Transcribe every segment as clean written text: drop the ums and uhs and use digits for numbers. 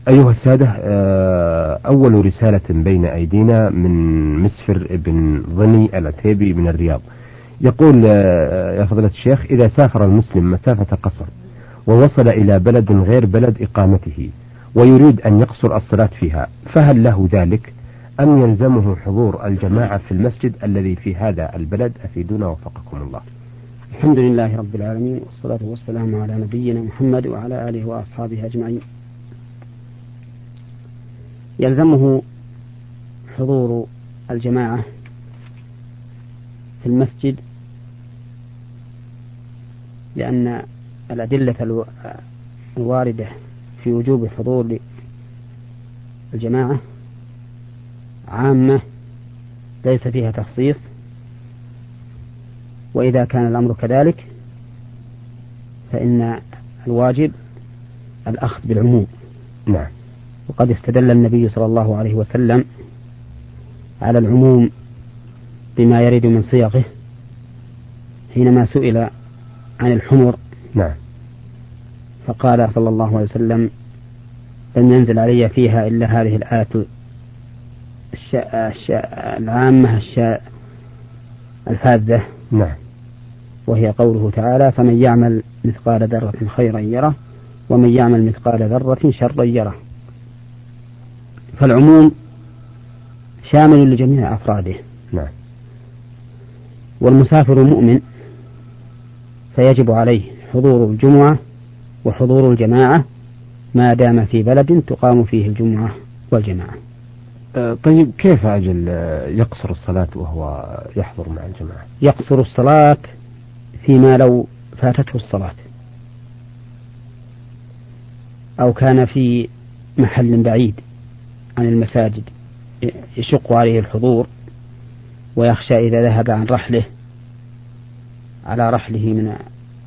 أيها السادة، أول رسالة بين أيدينا من مسفر بن ظني العتيبي من الرياض. يقول: يا فضيلة الشيخ، إذا سافر المسلم مسافة قصر ووصل إلى بلد غير بلد إقامته ويريد أن يقصر الصلاة فيها، فهل له ذلك أم يلزمه حضور الجماعة في المسجد الذي في هذا البلد؟ أفيدونا وفقكم الله. الحمد لله رب العالمين، والصلاة والسلام على نبينا محمد وعلى آله وأصحابه أجمعين. يلزمه حضور الجماعة في المسجد لأن الأدلة الواردة في وجوب حضور الجماعة عامة ليس فيها تخصيص، وإذا كان الأمر كذلك فإن الواجب الأخذ بالعموم. نعم. وقد استدل النبي صلى الله عليه وسلم على العموم بما يرد من صيغه حينما سئل عن الحمر. نعم. فقال صلى الله عليه وسلم: لم ينزل علي فيها إلا هذه الآية العامة الفاذة. نعم. وهي قوله تعالى: فمن يعمل مثقال ذرة خيرا يره ومن يعمل مثقال ذرة شرا يره. فالعموم شامل لجميع أفراده. نعم. والمسافر مؤمن فيجب عليه حضور الجمعة وحضور الجماعة ما دام في بلد تقام فيه الجمعة والجماعة. طيب، كيف أجل يقصر الصلاة وهو يحضر مع الجماعة؟ يقصر الصلاة فيما لو فاتته الصلاة أو كان في محل بعيد عن المساجد يشق عليه الحضور ويخشى إذا ذهب عن على رحله من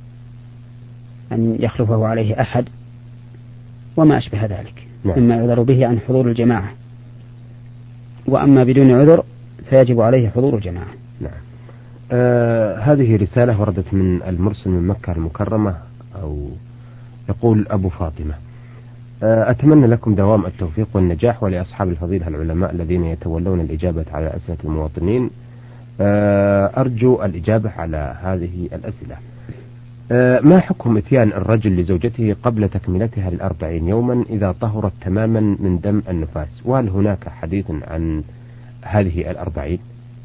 أن يخلفه عليه أحد وما أشبه ذلك. نعم. مما يعذر به عن حضور الجماعة. وأما بدون عذر فيجب عليه حضور الجماعة. نعم. هذه رسالة وردت من المرسل من مكة المكرمة، أو يقول أبو فاطمة: أتمنى لكم دوام التوفيق والنجاح، ولأصحاب الفضيلة العلماء الذين يتولون الإجابة على أسئلة المواطنين أرجو الإجابة على هذه الأسئلة. ما حكم إتيان الرجل لزوجته قبل تكملتها 40 يوما إذا طهرت تماما من دم النفاس؟ وهل هناك حديث عن هذه 40؟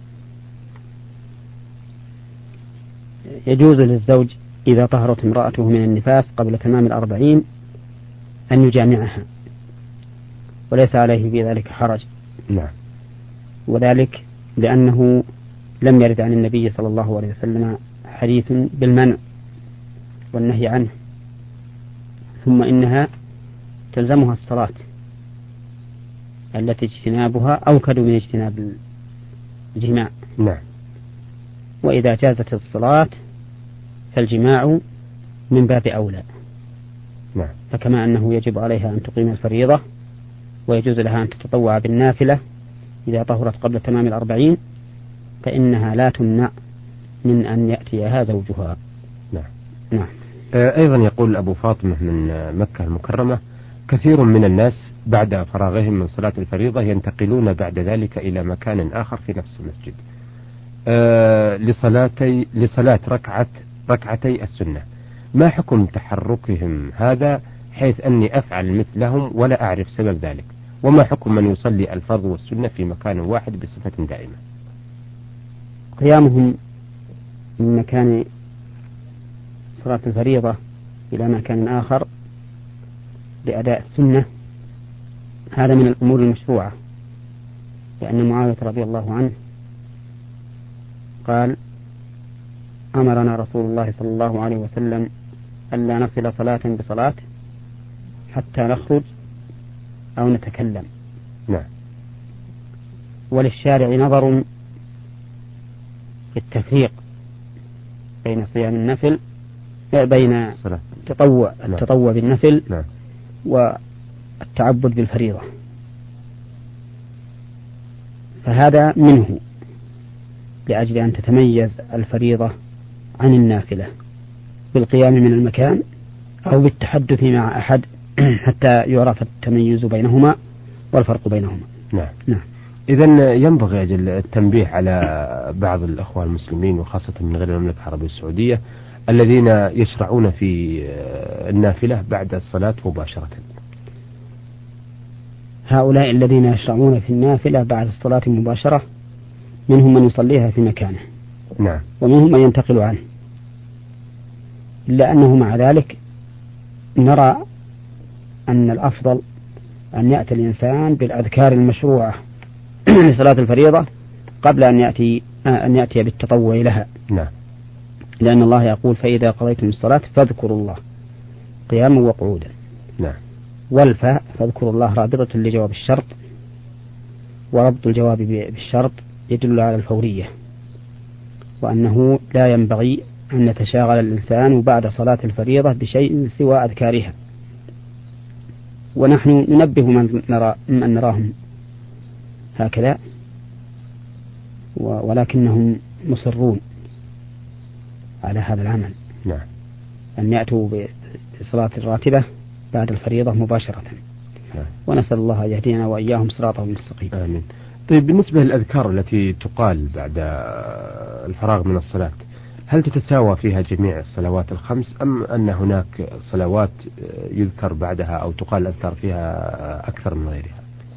يجوز للزوج إذا طهرت امرأته من النفاس قبل تمام 40 أن يجامعها، وليس عليه في ذلك حرج. نعم. وذلك لأنه لم يرد عن النبي صلى الله عليه وسلم حديث بالمنع والنهي عنه. ثم إنها تلزمها الصلاة التي اجتنابها أوكد من اجتناب الجماع. نعم. وإذا جازت الصلاة فالجماع من باب أولى. نعم. فكما أنه يجب عليها أن تقيم الفريضة ويجوز لها أن تتطوع بالنافلة إذا طهرت قبل تمام 40، فإنها لا تمنع من أن يأتيها زوجها. نعم. نعم. أيضا يقول أبو فاطمة من مكة المكرمة: كثير من الناس بعد فراغهم من صلاة الفريضة ينتقلون بعد ذلك إلى مكان آخر في نفس المسجد لصلاة ركعتي السنة. ما حكم تحركهم هذا حيث أني أفعل مثلهم ولا أعرف سبب ذلك؟ وما حكم من يصلي الفرض والسنة في مكان واحد بصفة دائمة؟ قيامهم من مكان صلاة الفريضة إلى مكان آخر لأداء السنة هذا من الأمور المشروعة، لأن معاوية رضي الله عنه قال: أمرنا رسول الله صلى الله عليه وسلم ألا نصل صلاة بصلاة حتى نخرج أو نتكلم. نعم. وللشارع نظر في التفريق بين صيام النفل بين التطوع بالنفل نعم. والتعبد بالفريضة، فهذا منه لأجل أن تتميز الفريضة عن النافلة بالقيام من المكان أو بالتحدث مع أحد حتى يعرف التمييز بينهما والفرق بينهما. نعم. إذا ينبغي أجل التنبيه على بعض الأخوة المسلمين وخاصة من غير المملكة العربية السعودية الذين يشرعون في النافلة بعد الصلاة مباشرة. هؤلاء الذين يشرعون في النافلة بعد الصلاة مباشرة منهم من يصليها في مكانه، نعم، ومنهم من ينتقل عنه، إلا أنه مع ذلك نرى أن الأفضل أن يأتي الإنسان بالأذكار المشروعة لصلاة الفريضة قبل أن يأتي بالتطوع لها. نعم. لأن الله يقول: فإذا قضيتم الصلاة فاذكروا الله قياما وقعودا. نعم. والفاء فاذكروا الله رابطة لجواب الشرط، وربط الجواب بالشرط يدل على الفورية، وأنه لا ينبغي أن يتشاغل الإنسان بعد صلاة الفريضة بشيء سوى أذكارها. ونحن ننبه من نراهم هكذا، ولكنهم مصرون على هذا العمل. نعم. أن يأتوا بصلاة الراتبة بعد الفريضة مباشرة. نعم. ونسأل الله أن يهدينا وإياهم صراطه المستقيم. آمين. طيب، بالنسبة للأذكار التي تقال بعد الفراغ من الصلاة، هل تتساوى فيها جميع الصلوات الخمس، أم أن هناك صلوات يذكر بعدها أو تقال الأذكار فيها أكثر من غيرها؟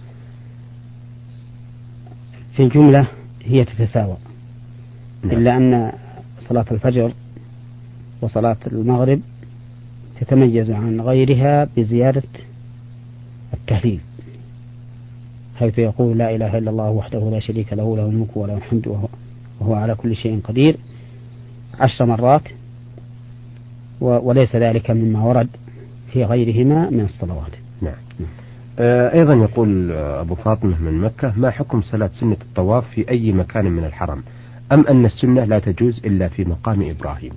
في الجملة هي تتساوى. نعم. إلا أن صلاة الفجر وصلاة المغرب تتميز عن غيرها بزيادة التهليل، حيث يقول: لا إله إلا الله وحده لا شريك له، له الملك وله الحمد وهو على كل شيء قدير 10 مرات، وليس ذلك مما ورد في غيرهما من الصلوات. نعم. أيضا يقول أبو فاطمة من مكة: ما حكم صلاة سنة الطواف في أي مكان من الحرم، أم أن السنة لا تجوز إلا في مقام إبراهيم؟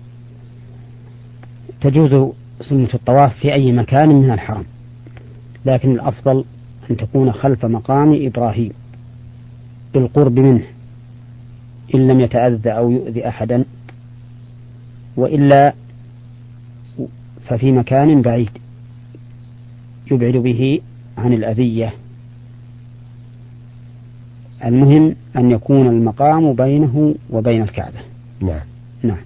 تجوز سنة الطواف في أي مكان من الحرم، لكن الأفضل أن تكون خلف مقام إبراهيم بالقرب منه، إن لم يتأذى أو يؤذي أحدا، وإلا ففي مكان بعيد يبعد به عن الأذية. المهم أن يكون المقام بينه وبين الكعبة. نعم. نعم.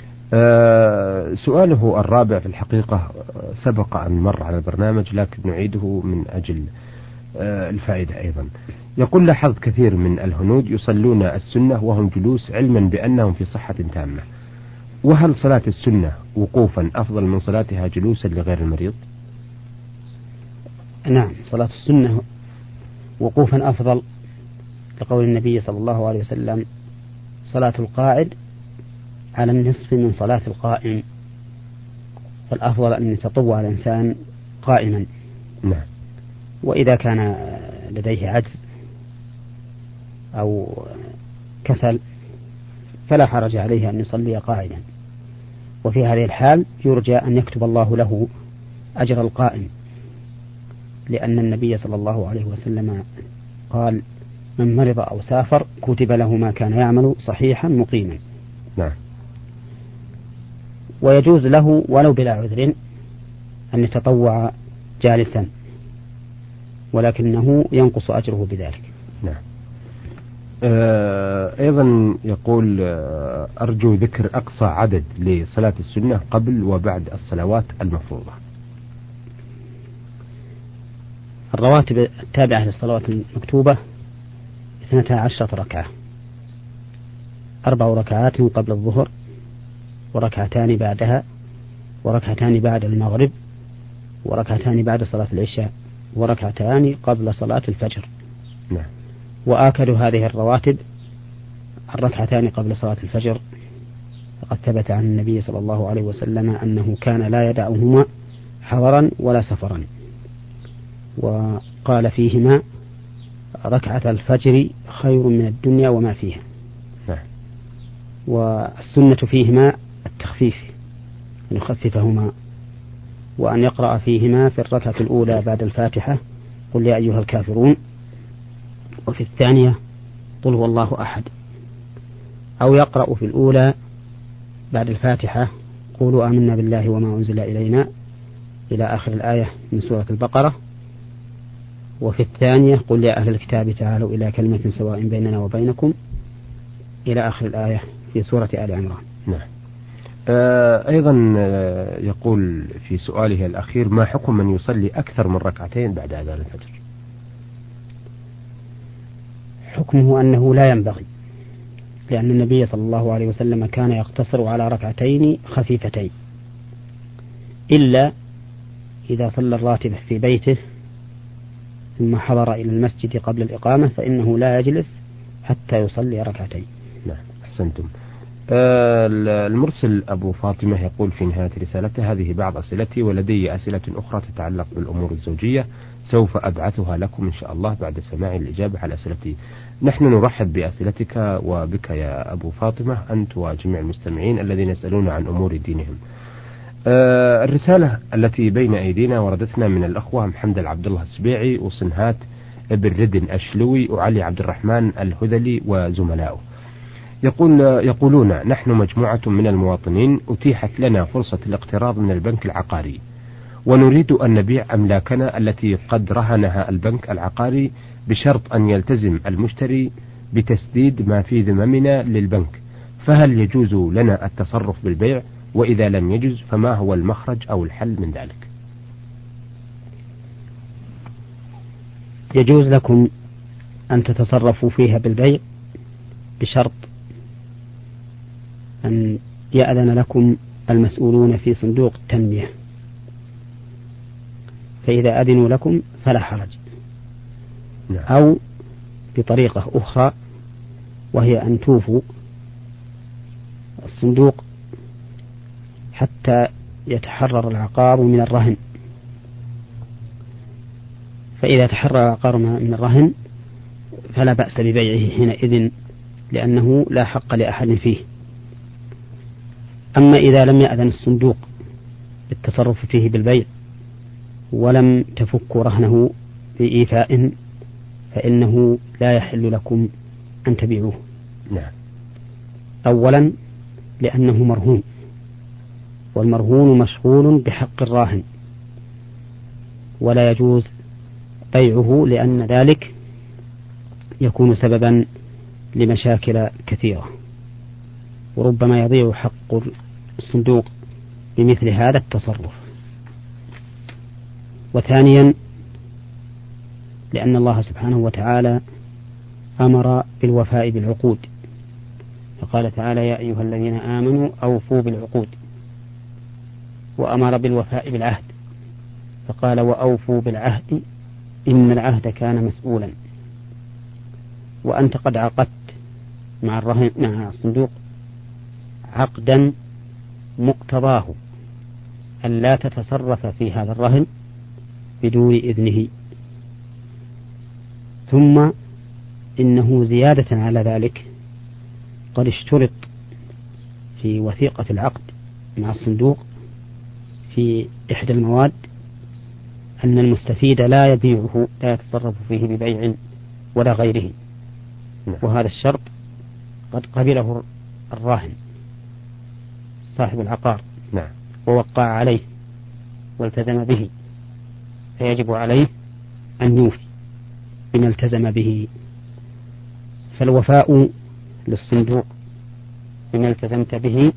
سؤاله الرابع في الحقيقة سبق أن مر على البرنامج، لكن نعيده من أجل الفائدة أيضا. يقول: لاحظت كثير من الهنود يصلون السنة وهم جلوس، علما بأنهم في صحة تامة، وهل صلاة السنة وقوفا أفضل من صلاتها جلوسا لغير المريض؟ نعم، صلاة السنة وقوفا أفضل، لقول النبي صلى الله عليه وسلم: صلاة القاعد على النصف من صلاة القائم. فالأفضل أن يتطوع الإنسان قائما. نعم. وإذا كان لديه عجز أو كسل فلا حرج عليه أن يصلي قاعدا، وفي هذه الحال يرجى أن يكتب الله له أجر القائم، لأن النبي صلى الله عليه وسلم قال: من مرض أو سافر كتب له ما كان يعمل صحيحا مقيما. نعم. ويجوز له ولو بلا عذر أن يتطوع جالسا، ولكنه ينقص أجره بذلك. نعم. أيضا يقول: أرجو ذكر أقصى عدد لصلاة السنة قبل وبعد الصلوات المفروضة. الرواتب التابعة للصلوات المكتوبة 12 ركعة، 4 ركعات قبل الظهر، وركعتان بعدها، وركعتان بعد المغرب، وركعتان بعد صلاة العشاء، وركعتان قبل صلاة الفجر. نعم. وآكد هذه الرواتب الركعتان قبل صلاة الفجر، فقد ثبت عن النبي صلى الله عليه وسلم أنه كان لا يدعهما حضرا ولا سفرا، وقال فيهما: ركعة الفجر خير من الدنيا وما فيها. نعم. والسنة فيهما التخفيف، أن يخففهما، وأن يقرأ فيهما في الركعة الأولى بعد الفاتحة: قل يا أيها الكافرون، وفي الثانية: قل هو الله أحد، أو يقرأ في الأولى بعد الفاتحة: قولوا آمنا بالله وما أنزل إلينا إلى آخر الآية من سورة البقرة، وفي الثانية قل يا أهل الكتاب تعالوا إلى كلمة سواء بيننا وبينكم إلى آخر الآية في سورة آل عمران. نعم. أيضا يقول في سؤاله الأخير: ما حكم من يصلي أكثر من ركعتين بعد أذان الفجر؟ حكمه أنه لا ينبغي، لأن النبي صلى الله عليه وسلم كان يقتصر على ركعتين خفيفتين، إلا إذا صلى الراتبة في بيته ثم حضر إلى المسجد قبل الإقامة فإنه لا يجلس حتى يصلي ركعتين. نعم، أحسنتم. المرسل أبو فاطمة يقول في نهاية رسالته: هذه بعض أسئلتي، ولدي أسئلة أخرى تتعلق بالأمور الزوجية، سوف أبعثها لكم إن شاء الله بعد سماع الإجابة على أسئلتي. نحن نرحب بأسئلتك وبك يا أبو فاطمة، أنت وجميع المستمعين الذين يسألون عن أمور دينهم. الرسالة التي بين أيدينا وردتنا من الأخوة محمد عبد الله السبيعي وصنهات ابن ردن أشلوي وعلي عبد الرحمن الهذلي وزملائه. يقولون: نحن مجموعة من المواطنين أتيحت لنا فرصة الاقتراض من البنك العقاري، ونريد أن نبيع أملاكنا التي قد رهنها البنك العقاري بشرط أن يلتزم المشتري بتسديد ما في ذممنا للبنك، فهل يجوز لنا التصرف بالبيع؟ وإذا لم يجوز فما هو المخرج أو الحل من ذلك؟ يجوز لكم أن تتصرفوا فيها بالبيع بشرط أن يأذن لكم المسؤولون في صندوق التنمية، فإذا أذنوا لكم فلا حرج. أو بطريقة أخرى وهي أن توفوا الصندوق حتى يتحرر العقار من الرهن، فإذا تحرر العقار من الرهن فلا بأس ببيعه حينئذ، لأنه لا حق لأحد فيه. أما إذا لم يأذن الصندوق بالتصرف فيه بالبيع ولم تفكوا رهنه بإيفاء فإنه لا يحل لكم أن تبيعوه. نعم. أولا لأنه مرهون، والمرهون مشغول بحق الراهن، ولا يجوز بيعه لأن ذلك يكون سببا لمشاكل كثيرة، وربما يضيع حق الصندوق بمثل هذا التصرف. وثانيا لأن الله سبحانه وتعالى أمر بالوفاء بالعقود، فقال تعالى: يا أيها الذين آمنوا أوفوا بالعقود، وأمر بالوفاء بالعهد فقال: وأوفوا بالعهد إن العهد كان مسؤولا. وأنت قد عقدت مع الصندوق عقدا مقتضاه أن لا تتصرف في هذا الرهن بدون إذنه، ثم إنه زيادة على ذلك قد اشترط في وثيقة العقد مع الصندوق في إحدى المواد أن المستفيد لا يبيعه، لا يتصرف فيه ببيع ولا غيره، وهذا الشرط قد قبله الراهن صاحب العقار ووقع عليه والتزم به، فيجب عليه أن يوفي بما التزم به. فالوفاء للصندوق بما التزمت به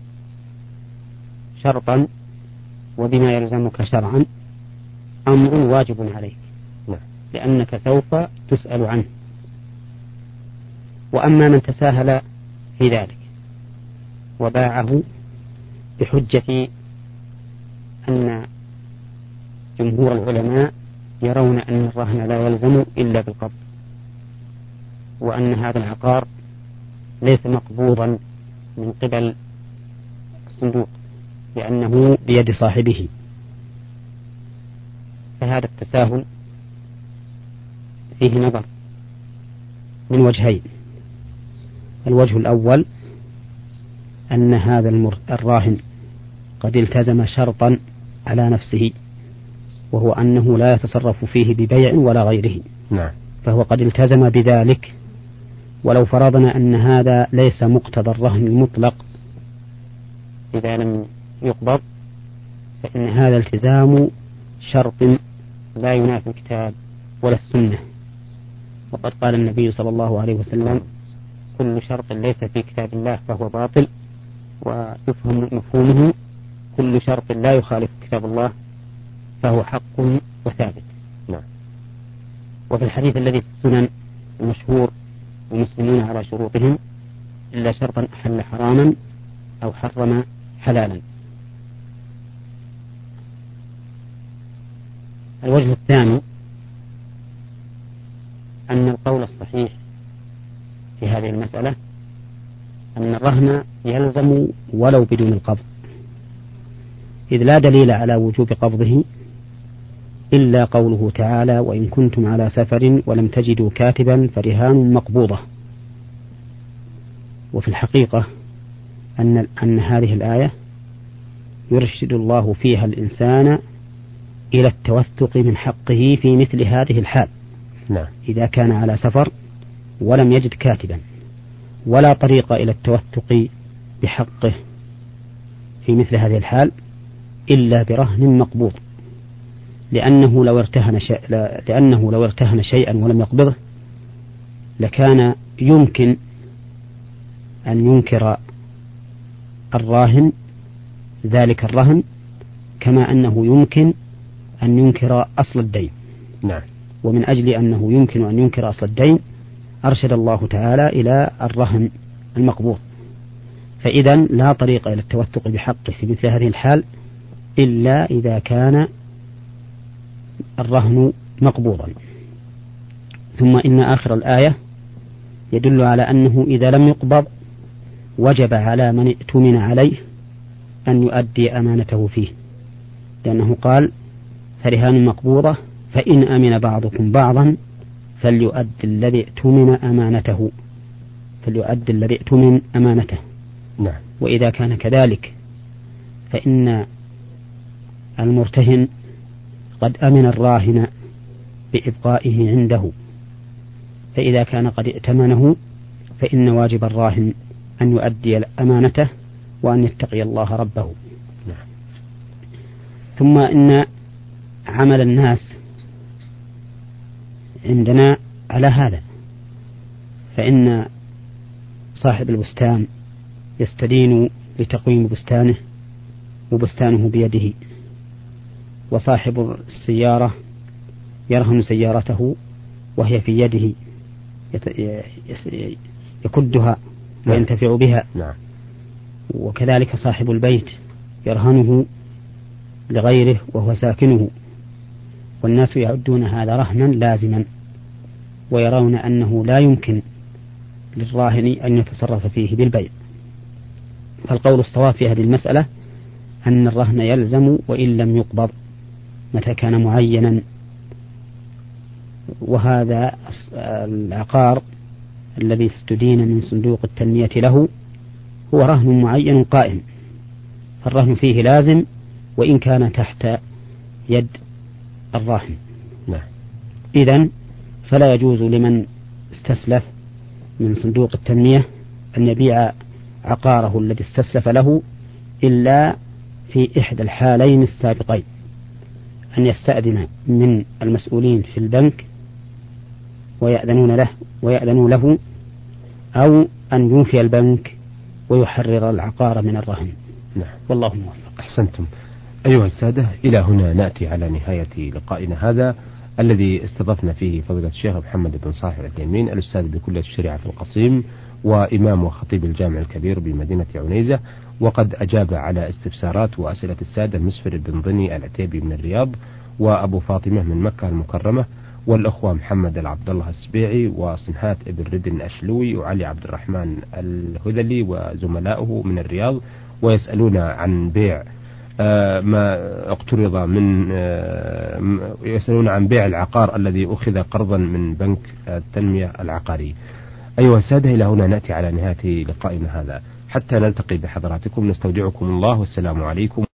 شرطا وبما يلزمك شرعا أمر واجب عليك، لأنك سوف تسأل عنه. وأما من تساهل في ذلك وباعه بحجة أن جمهور العلماء يرون أن الرهن لا يلزم إلا بالقبض، وأن هذا العقار ليس مقبوضا من قبل الصندوق لأنه بيد صاحبه، فهذا التساهل فيه نظر من وجهين. الوجه الأول أن هذا الراهن قد التزم شرطا على نفسه، وهو أنه لا يتصرف فيه ببيع ولا غيره، فهو قد التزم بذلك. ولو فرضنا أن هذا ليس مقتضى الرهن المطلق إذا لم يقبض، فإن هذا التزام شرط لا ينافي الكتاب ولا السنة. وقد قال النبي صلى الله عليه وسلم: كل شرط ليس في كتاب الله فهو باطل، ويفهم مفهومه: كل شرط لا يخالف كتاب الله فهو حق وثابت. نعم. وفي الحديث الذي في السنن المشهور: المسلمون على شروطهم إلا شرطا أحل حراما أو حرم حلالا. الوجه الثاني أن القول الصحيح في هذه المسألة أن الرهن يلزم ولو بدون القبض، إذ لا دليل على وجوب قبضه إلا قوله تعالى: وإن كنتم على سفر ولم تجدوا كاتبا فرهان مقبوضة. وفي الحقيقة أن هذه الآية يرشد الله فيها الإنسان إلى التوثق من حقه في مثل هذه الحال. نعم. إذا كان على سفر ولم يجد كاتبا، ولا طريق إلى التوثق بحقه في مثل هذه الحال إلا برهن مقبوض، لأنه لو ارتهن شيئا ولم يقبضه لكان يمكن أن ينكر الراهن ذلك الرهن، كما أنه يمكن أن ينكر أصل الدين. نعم. ومن أجل أنه يمكن أن ينكر أصل الدين أرشد الله تعالى إلى الرهن المقبوض. فإذا لا طريق إلى التوثق بحقه في مثل هذه الحال إلا إذا كان الرهن مقبوضا. ثم إن آخر الآية يدل على أنه إذا لم يقبض وجب على من ائتمن عليه أن يؤدي أمانته فيه، لأنه قال: فرهان مقبوضة فإن أمن بعضكم بعضا فليؤد الذي ائتمن أمانته. نعم. وإذا كان كذلك فإن المرتهن قد أمن الراهن بإبقائه عنده، فإذا كان قد ائتمنه فإن واجب الراهن أن يؤدي أمانته وأن يتقي الله ربه. نعم. ثم إن عمل الناس عندنا على هذا، فإن صاحب البستان يستدين لتقويم بستانه وبستانه بيده، وصاحب السيارة يرهن سيارته وهي في يده يكدها وينتفع بها. نعم. وكذلك صاحب البيت يرهنه لغيره وهو ساكنه، والناس يعدون هذا رهنا لازما، ويرون أنه لا يمكن للراهن أن يتصرف فيه بالبيع. فالقول الصواب في هذه المسألة أن الرهن يلزم وإن لم يقبض متى كان معينا. وهذا العقار الذي استدين من صندوق التنمية له هو رهن معين قائم، فالرهن فيه لازم وإن كان تحت يد الراهن. نعم. إذن فلا يجوز لمن استسلف من صندوق التنمية أن يبيع عقاره الذي استسلف له إلا في إحدى الحالين السابقين: أن يستأذن من المسؤولين في البنك ويأذنوا له، أو أن ينفي البنك ويحرر العقار من الرهن. نعم. والله موفق. أحسنتم. أيها السادة، إلى هنا نأتي على نهاية لقائنا هذا الذي استضفنا فيه فضيلة الشيخ محمد بن صالح العثيمين، الأستاذ بكلية الشريعة في القصيم وإمام وخطيب الجامع الكبير بمدينة عنيزة، وقد أجاب على استفسارات وأسئلة السادة مسفر بن ضني العتيبي من الرياض، وأبو فاطمة من مكة المكرمة، والأخوة محمد العبد الله السبيعي وصنهات ابن ردن الأشلوي وعلي عبد الرحمن الهذلي وزملائه من الرياض، ويسألون عن بيع ما اقترض من يسألون عن بيع العقار الذي أخذ قرضا من بنك التنمية العقاري. أيها السادة، إلى هنا نأتي على نهاية لقائنا هذا، حتى نلتقي بحضراتكم نستودعكم الله، والسلام عليكم.